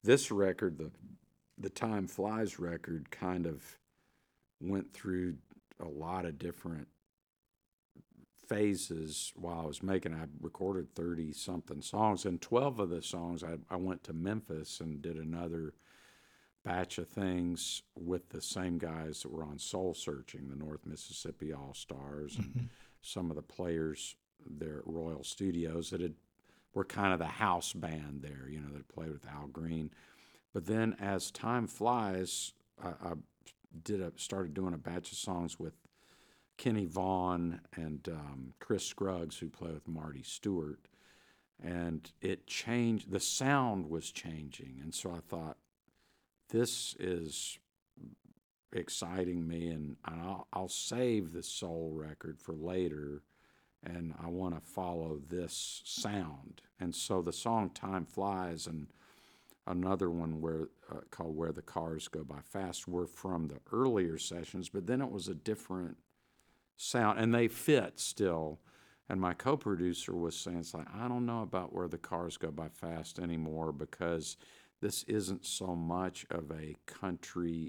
this record, the Time Flies record, kind of went through a lot of different phases while I was making. I recorded 30 something songs, and 12 of the songs I went to Memphis and did another batch of things with the same guys that were on Soul Searching, the North Mississippi All Stars, and Hmm. some of the players there at Royal Studios that were kind of the house band there, that played with Al Green. But then as time flies, I started doing a batch of songs with Kenny Vaughan and Chris Scruggs, who play with Marty Stewart. And it changed, the sound was changing. And so I thought, this is exciting me, and I'll save the soul record for later, and I want to follow this sound. And so the song Time Flies and another one called Where the Cars Go By Fast were from the earlier sessions, but then it was a different sound, and they fit still. And my co-producer was saying, it's like, I don't know about Where the Cars Go By Fast anymore, because this isn't so much of a country,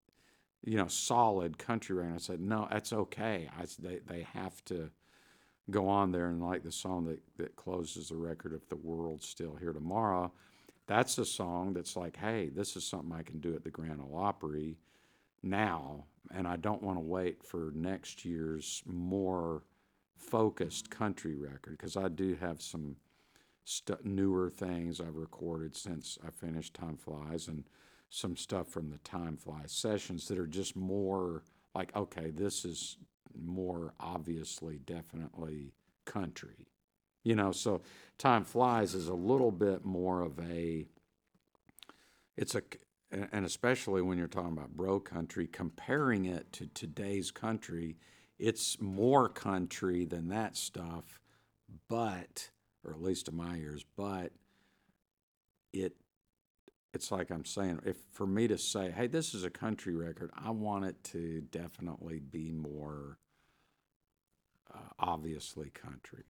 solid country record. I said, no, that's okay. They have to go on there, and like the song that closes the record, If the World's Still Here Tomorrow, that's a song that's like, hey, this is something I can do at the Grand Ole Opry now, and I don't want to wait for next year's more focused country record, because I do have some newer things I've recorded since I finished Time Flies, and some stuff from the Time Flies sessions that are just more like, okay, this is more obviously, definitely country. So Time Flies is a little bit more of it's a, and especially when you're talking about bro country, comparing it to today's country, it's more country than that stuff, but, or at least to my ears, but it it's like I'm saying, if for me to say, hey, this is a country record, I want it to definitely be more obviously country.